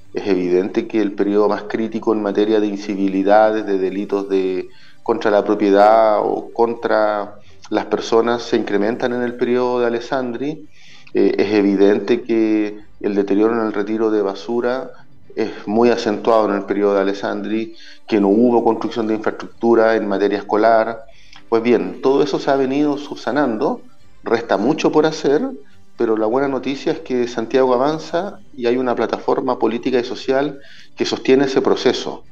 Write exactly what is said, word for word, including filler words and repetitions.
Es evidente que el periodo más crítico en materia de incivilidades, de delitos de, contra la propiedad o contra las personas se incrementan en el periodo de Alessandri. Eh, es evidente que el deterioro en el retiro de basura es muy acentuado en el periodo de Alessandri, que no hubo construcción de infraestructura en materia escolar. Pues bien, todo eso se ha venido subsanando, resta mucho por hacer, pero la buena noticia es que Santiago avanza y hay una plataforma política y social que sostiene ese proceso.